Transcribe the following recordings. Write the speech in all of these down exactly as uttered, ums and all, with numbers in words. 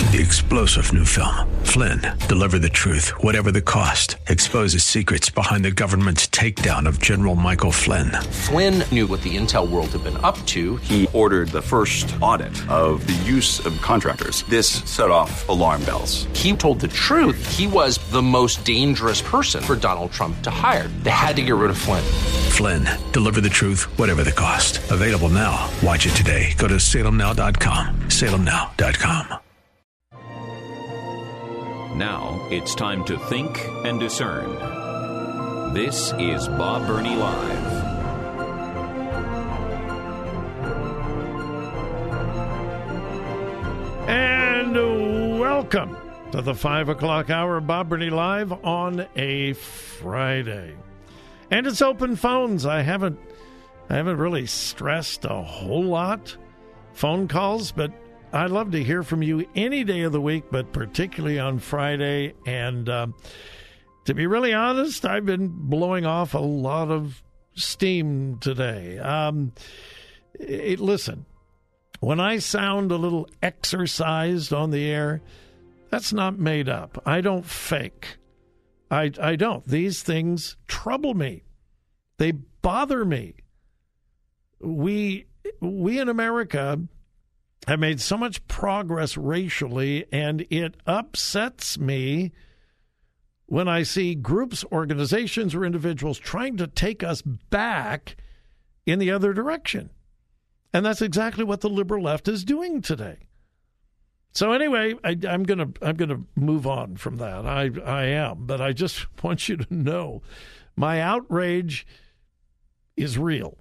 The explosive new film, Flynn, deliver the truth, whatever the cost, exposes secrets behind the government's takedown of General Michael Flynn. Flynn knew what the intel world had been up to. He ordered the first audit of the use of contractors. This set off alarm bells. He told the truth. He was the most dangerous person for Donald Trump to hire. They had to get rid of Flynn. Flynn, deliver the truth, whatever the cost. Available now. Watch it today. Go to salem now dot com. salem now dot com. Now it's time to think and discern. This is Bob Burney Live. And welcome to the five o'clock hour of Bob Burney Live on a Friday. And it's open phones. I haven't I haven't really stressed a whole lot phone calls, but I'd love to hear from you any day of the week, but particularly on Friday. And um, to be really honest, I've been blowing off a lot of steam today. Um, it, listen, when I sound a little exercised on the air, that's not made up. I don't fake. I, I don't. These things trouble me. They bother me. We we in America have made so much progress racially, and it upsets me when I see groups, organizations, or individuals trying to take us back in the other direction. And that's exactly what the liberal left is doing today. So anyway, I, I'm gonna I'm gonna move on from that. I I am, but I just want you to know, my outrage is real,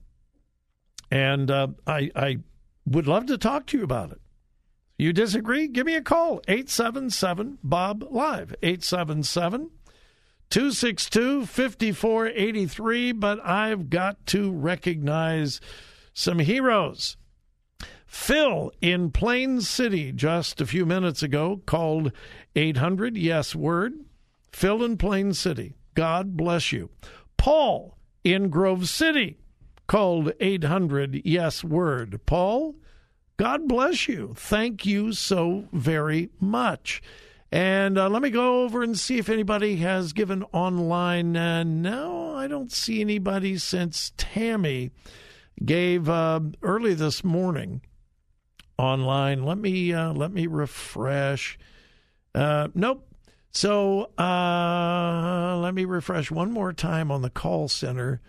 and uh, I I. would love to talk to you about it. You disagree? Give me a call. eight seven seven, B O B, live. eight seven seven, two six two, five four eight three. But I've got to recognize some heroes. Phil in Plain City just a few minutes ago called eight hundred, yes, word. Phil in Plain City. God bless you. Paul in Grove City called eight hundred, yes, word. Paul, God bless you. Thank you so very much. And uh, let me go over and see if anybody has given online. Uh, no, I don't see anybody since Tammy gave uh, early this morning online. Let me uh, let me refresh. Uh, nope. So uh, let me refresh one more time on the call center.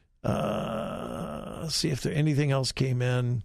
Uh, see if there anything else came in.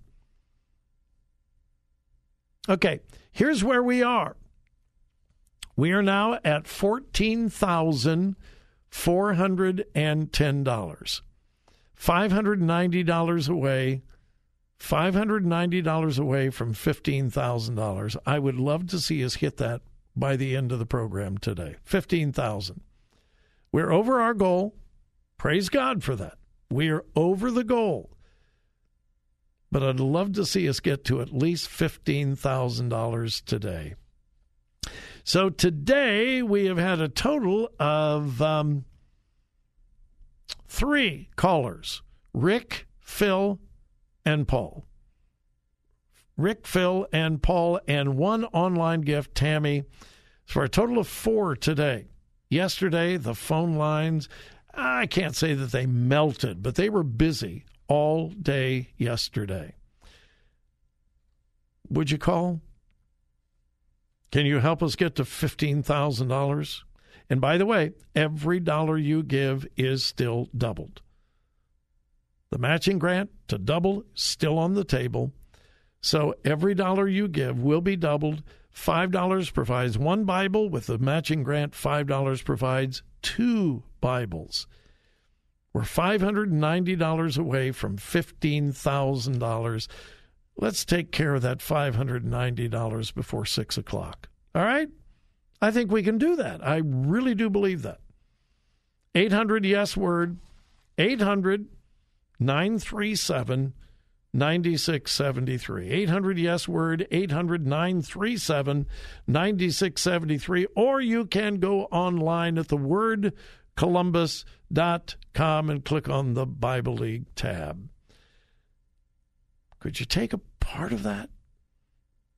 Okay, here's where we are. We are now at fourteen thousand four hundred ten dollars. five hundred ninety dollars away, five hundred ninety dollars away from fifteen thousand dollars. I would love to see us hit that by the end of the program today. fifteen thousand dollars. We're over our goal. Praise God for that. We are over the goal. But I'd love to see us get to at least fifteen thousand dollars today. So today we have had a total of um, three callers, Rick, Phil, and Paul. Rick, Phil, and Paul, and one online gift, Tammy, for a total of four today. Yesterday, the phone lines, I can't say that they melted, but they were busy all day yesterday. Would you call? Can you help us get to fifteen thousand dollars? And by the way, every dollar you give is still doubled. The matching grant to double, still on the table. So every dollar you give will be doubled. five dollars provides one Bible. With the matching grant, five dollars provides two Bibles. We're five hundred ninety dollars away from fifteen thousand dollars. Let's take care of that five hundred ninety dollars before six o'clock. All right? I think we can do that. I really do believe that. eight hundred, yes, word. eight hundred, nine three seven, nine six seven three. eight hundred, yes, word. eight hundred, nine three seven, nine six seven three. Or you can go online at the word columbus dot com and click on the Bible League tab. Could you take a part of that?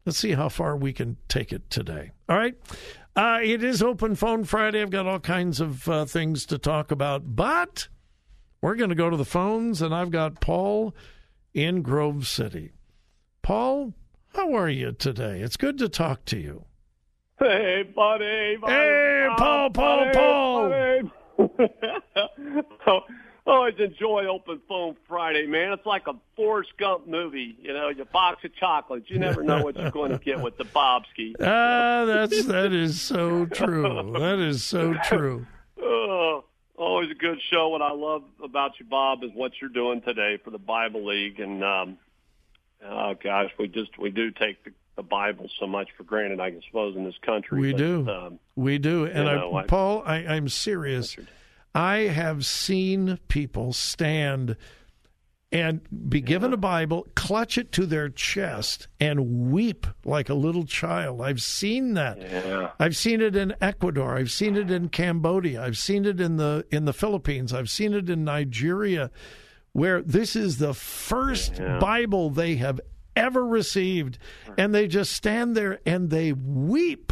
Let's see how far we can take it today. All right. Uh, it is Open Phone Friday. I've got all kinds of uh, things to talk about, but we're going to go to the phones, and I've got Paul in Grove City. Paul, how are you today? It's good to talk to you. Hey, buddy. buddy hey, Paul, Paul, buddy, Paul. Buddy. oh, always enjoy Open Phone Friday, man. It's like a Forrest Gump movie. You know, your box of chocolates. You never know what you're going to get with the Bobski. Ah, that's that is so true. That is so true. Oh, always a good show. What I love about you, Bob, is what you're doing today for the Bible League. And um, oh gosh, we just we do take the, the Bible so much for granted, I suppose, in this country. We but, do. Um, we do. And know, I, I, Paul, I, I'm serious. I have seen people stand and be given a Bible, clutch it to their chest, and weep like a little child. I've seen that. Yeah. I've seen it in Ecuador. I've seen it in Cambodia. I've seen it in the in the Philippines. I've seen it in Nigeria, where this is the first yeah. Bible they have ever received, and they just stand there and they weep.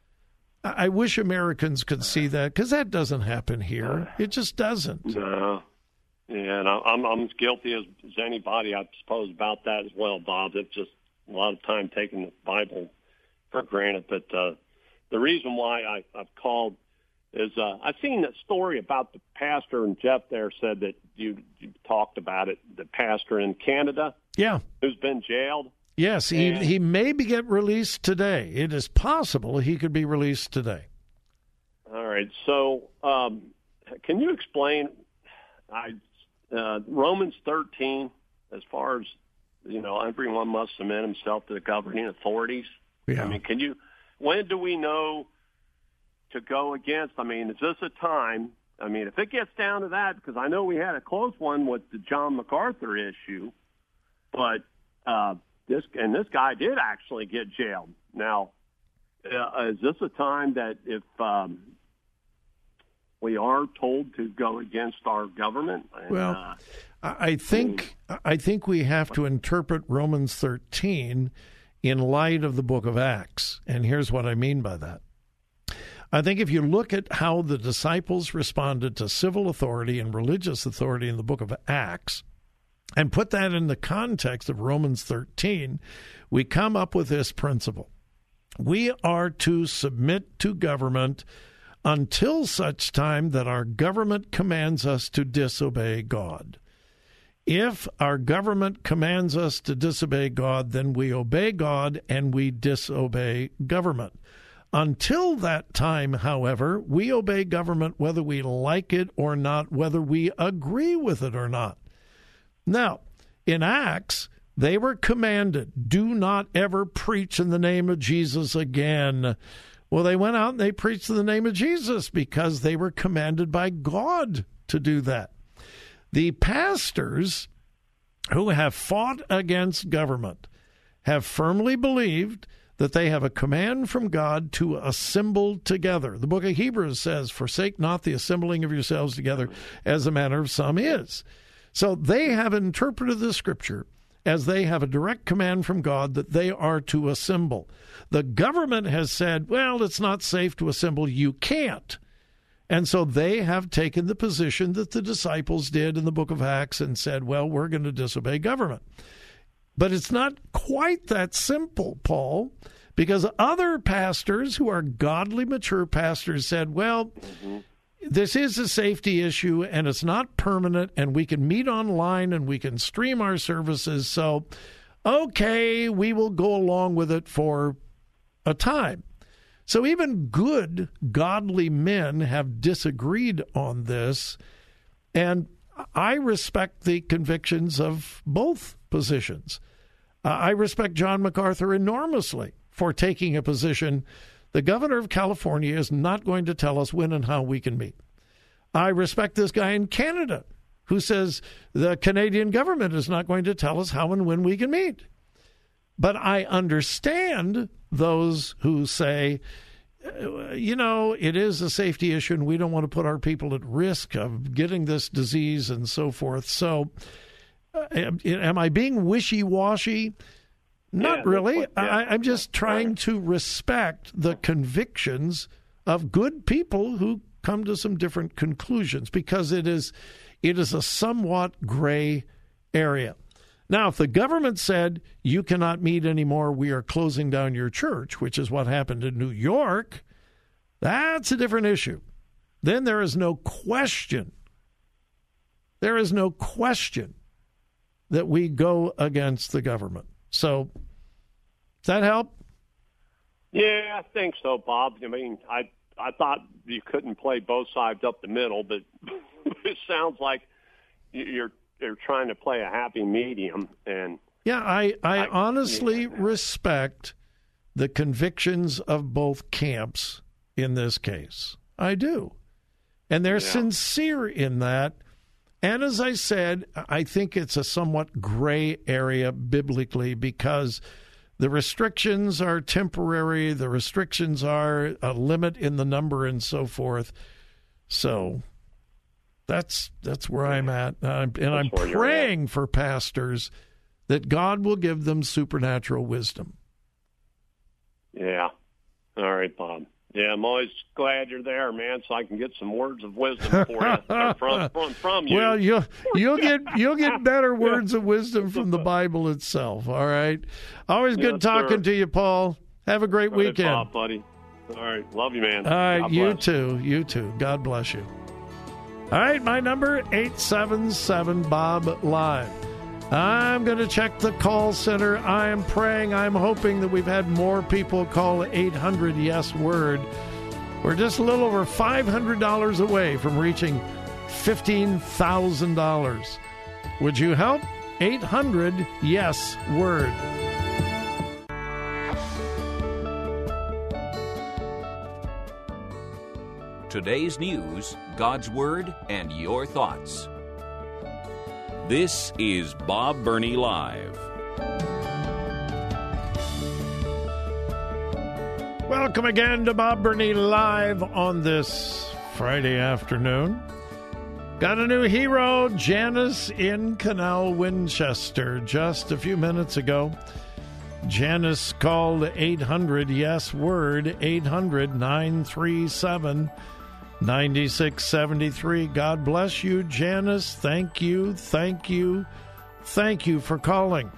I wish Americans could see that, because that doesn't happen here. It just doesn't. No. Yeah, and I'm I'm as guilty as, as anybody, I suppose, about that as well, Bob. It's just a lot of time taking the Bible for granted. But uh, the reason why I, I've called is uh, I've seen that story about the pastor, and Jeff there said that you, you talked about it, the pastor in Canada. Yeah. Who's been jailed. Yes, he, and, he may be get released today. It is possible he could be released today. All right. So um, can you explain I, uh, Romans thirteen, as far as, you know, everyone must submit himself to the governing authorities? Yeah. I mean, can you, when do we know to go against? I mean, is this a time? I mean, if it gets down to that, because I know we had a close one with the John MacArthur issue, but uh, this and this guy did actually get jailed. Now, uh, is this a time that if um, we are told to go against our government? And, well, uh, I think I think we have to interpret Romans thirteen in light of the book of Acts, and here's what I mean by that. I think if you look at how the disciples responded to civil authority and religious authority in the book of Acts, and put that in the context of Romans thirteen, we come up with this principle. We are to submit to government until such time that our government commands us to disobey God. If our government commands us to disobey God, then we obey God and we disobey government. Until that time, however, we obey government whether we like it or not, whether we agree with it or not. Now, in Acts, they were commanded, do not ever preach in the name of Jesus again. Well, they went out and they preached in the name of Jesus because they were commanded by God to do that. The pastors who have fought against government have firmly believed that they have a command from God to assemble together. The book of Hebrews says, forsake not the assembling of yourselves together as the manner of some is. So they have interpreted the scripture as they have a direct command from God that they are to assemble. The government has said, well, it's not safe to assemble. You can't. And so they have taken the position that the disciples did in the book of Acts and said, well, we're going to disobey government. But it's not quite that simple, Paul, because other pastors who are godly, mature pastors said, well, mm-hmm. this is a safety issue and it's not permanent and we can meet online and we can stream our services. So, okay, we will go along with it for a time. So even good, godly men have disagreed on this, and I respect the convictions of both positions. Uh, I respect John MacArthur enormously for taking a position. The governor of California is not going to tell us when and how we can meet. I respect this guy in Canada who says the Canadian government is not going to tell us how and when we can meet. But I understand those who say, you know, it is a safety issue and we don't want to put our people at risk of getting this disease and so forth. So uh, am, am I being wishy-washy? Not Yeah, really. that's what- yeah. I, I'm just trying to respect the convictions of good people who come to some different conclusions, because it is it is a somewhat gray area. Now, if the government said you cannot meet anymore, we are closing down your church, which is what happened in New York, that's a different issue. Then there is no question. There is no question that we go against the government. So, does that help? Yeah, I think so, Bob. I mean, I I thought you couldn't play both sides up the middle, but it sounds like you're you're trying to play a happy medium. And yeah, I, I, I honestly yeah. respect the convictions of both camps in this case. I do. And they're Yeah. sincere in that. And as I said, I think it's a somewhat gray area biblically, because the restrictions are temporary, the restrictions are a limit in the number and so forth. So that's that's where I'm at. Uh, and I'm where you're praying for pastors that God will give them supernatural wisdom. yeah, all right, Bob. Yeah, I'm always glad you're there, man, so I can get some words of wisdom for you uh, from, from from you. Well, you'll you'll get you'll get better words of wisdom from the Bible itself. All right. Always good Yes, talking sir. to you, Paul. Have a great All right, weekend. Bob, buddy. All right, love you, man. All right, God you bless. too. You too. God bless you. All right, my number eight seven seven Bob Live. I'm going to check the call center. I am praying, I'm hoping that we've had more people call eight hundred yes word. We're just a little over five hundred dollars away from reaching fifteen thousand dollars. Would you help? eight hundred yes word. Today's news, God's Word, and your thoughts. This is Bob Burney Live. Welcome again to Bob Burney Live on this Friday afternoon. Got a new hero, Janice in Canal Winchester. Just a few minutes ago, Janice called eight hundred yes word, eight hundred nine three seven nine six seven three. God bless you, Janice. Thank you, thank you, thank you for calling.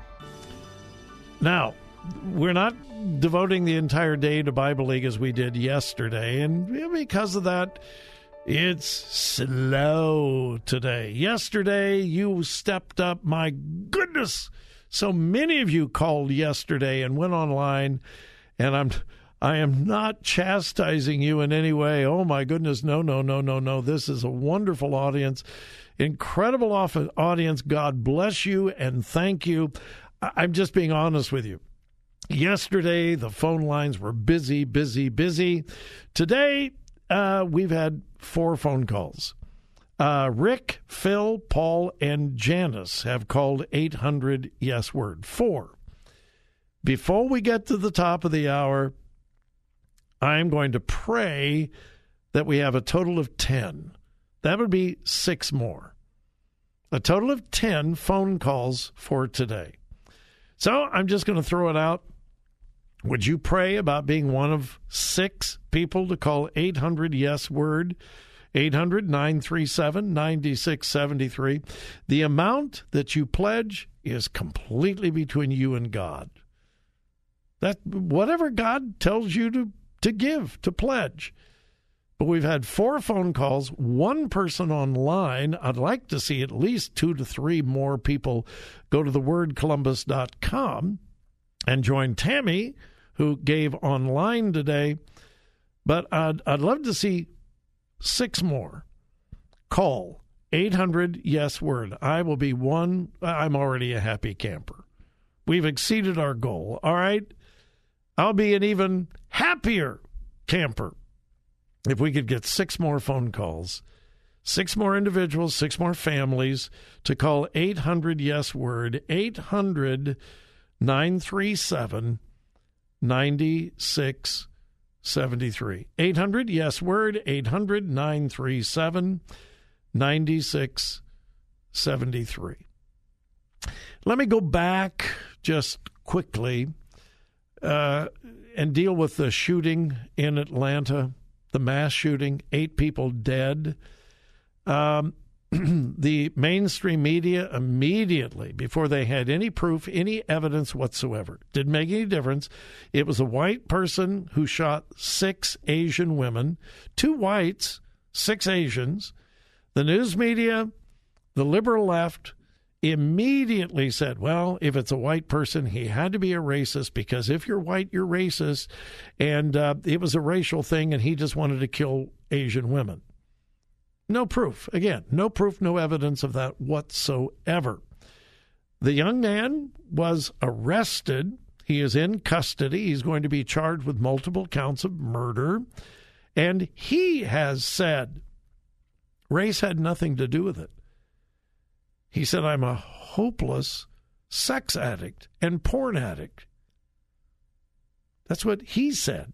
Now, we're not devoting the entire day to Bible League as we did yesterday, and because of that, it's slow today. Yesterday, you stepped up. My goodness, so many of you called yesterday and went online, and I'm I am not chastising you in any way. Oh, my goodness, no, no, no, no, no. This is a wonderful audience, incredible audience. God bless you and thank you. I'm just being honest with you. Yesterday, the phone lines were busy, busy, busy. Today, uh, we've had four phone calls. Uh, Rick, Phil, Paul, and Janice have called eight hundred yes word. Four. Before we get to the top of the hour, I'm going to pray that we have a total of ten. That would be six more. A total of ten phone calls for today. So I'm just going to throw it out. Would you pray about being one of six people to call eight hundred yes word, eight hundred nine three seven nine six seven three? The amount that you pledge is completely between you and God. That whatever God tells you to, to give, to pledge. But we've had four phone calls, one person online. I'd like to see at least two to three more people go to the word columbus dot com and join Tammy, who gave online today. But I'd, I'd love to see six more. Call eight hundred yes word. I will be one. I'm already a happy camper. We've exceeded our goal. All right. I'll be an even happier camper if we could get six more phone calls, six more individuals, six more families to call eight hundred yes word, eight hundred nine three seven nine six seven three. eight hundred yes word, eight hundred nine three seven nine six seven three. Let me go back just quickly uh, and deal with the shooting in Atlanta, the mass shooting, eight people dead. Um, the mainstream media immediately, before they had any proof, any evidence whatsoever, didn't make any difference. It was a white person who shot six Asian women, two whites, six Asians. The news media, the liberal left, immediately said, well, if it's a white person, he had to be a racist, because if you're white, you're racist. And uh, it was a racial thing, and he just wanted to kill Asian women. No proof. Again, no proof, no evidence of that whatsoever. The young man was arrested. He is in custody. He's going to be charged with multiple counts of murder. And he has said race had nothing to do with it. He said, I'm a hopeless sex addict and porn addict. That's what he said.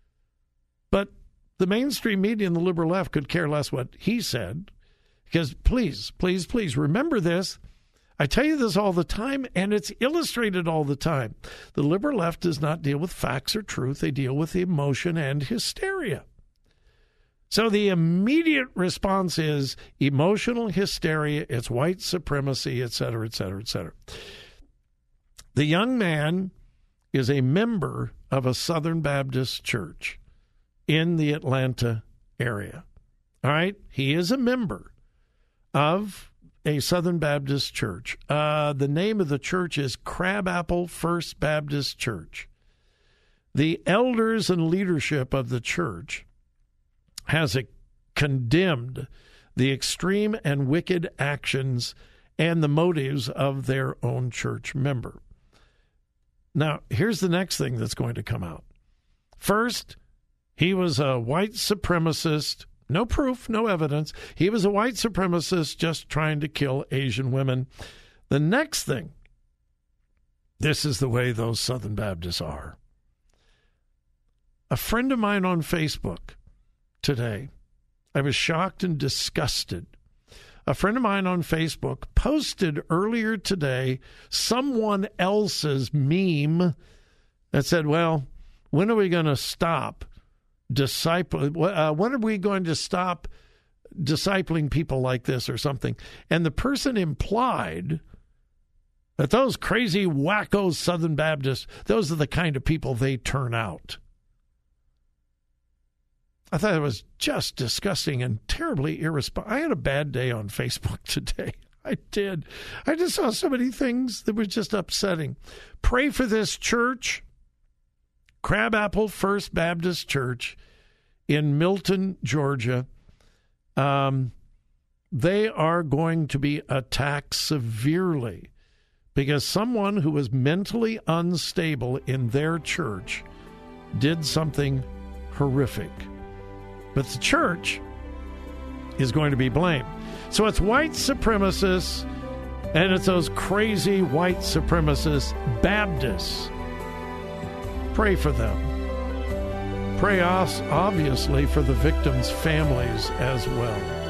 But the mainstream media and the liberal left could care less what he said, because please, please, please remember this. I tell you this all the time, and it's illustrated all the time. The liberal left does not deal with facts or truth. They deal with emotion and hysteria. So the immediate response is emotional hysteria, it's white supremacy, et cetera, et cetera, et cetera. The young man is a member of a Southern Baptist church in the Atlanta area. All right? He is a member of a Southern Baptist church. Uh, the name of the church is Crabapple First Baptist Church. The elders and leadership of the church has a, condemned the extreme and wicked actions and the motives of their own church member. Now, here's the next thing that's going to come out. First, he was a white supremacist, no proof, no evidence. He was a white supremacist just trying to kill Asian women. The next thing, this is the way those Southern Baptists are. A friend of mine on Facebook today, I was shocked and disgusted. A friend of mine on Facebook posted earlier today someone else's meme that said, well, when are we going to stop disciple? Uh, when are we going to stop discipling people like this or something? And the person implied that those crazy wacko Southern Baptists, those are the kind of people they turn out. I thought it was just disgusting and terribly irresponsible. I had a bad day on Facebook today. I did. I just saw so many things that were just upsetting. Pray for this church, Crabapple First Baptist Church in Milton, Georgia. Um, they are going to be attacked severely because someone who was mentally unstable in their church did something horrific. But the church is going to be blamed. So it's white supremacists, and it's those crazy white supremacist Baptists. Pray for them. Pray, obviously, for the victims' families as well.